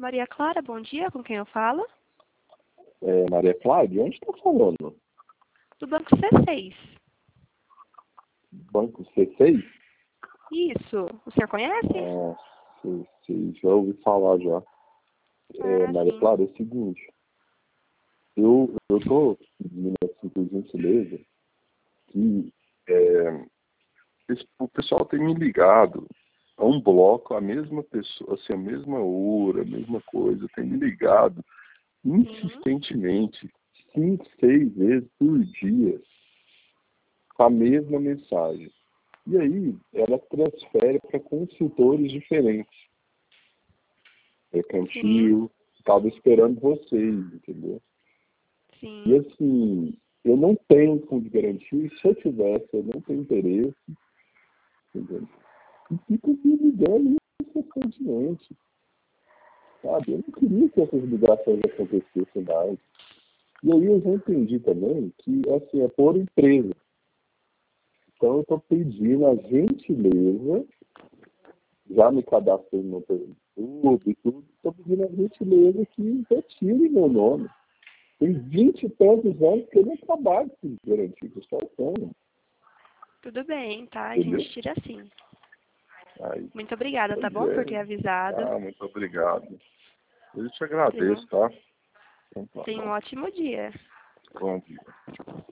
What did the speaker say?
Maria Clara, bom dia. Com quem eu falo? Maria Clara, de onde está falando? Do Banco C6. Banco C6? Isso. O senhor conhece? C6, já ouvi falar já. Maria Sim. Clara, é o seguinte. Eu estou pedindo assim, por gentileza, que o pessoal tem me ligado a um bloco, a mesma pessoa, assim, a mesma hora, a mesma coisa, tem me ligado insistentemente, 5, 6 vezes por dia, com a mesma mensagem. E aí, ela transfere para consultores diferentes. Mercantil, estava esperando vocês, entendeu? Sim. E assim, eu não tenho fundo de garantia, e se eu tivesse, eu não tenho interesse, entendeu? E fico me ligando constantemente, sabe? Eu não queria que essas ligações acontecessem mais. E aí eu já entendi também que, assim, é por empresa. Então eu estou pedindo a gentileza, já me cadastrei no YouTube e tudo, estou pedindo a gentileza que retire meu nome. Tem 20 e tantos anos que eu não trabalho com garantia, que eu sou autônomo. Tudo bem, tá? A Entendeu? gente tira sim. Aí, Muito obrigada, tá bom? Por ter avisado. muito obrigado. Eu te agradeço, tá? Então, tá Tenha um bom. ótimo dia. Bom dia.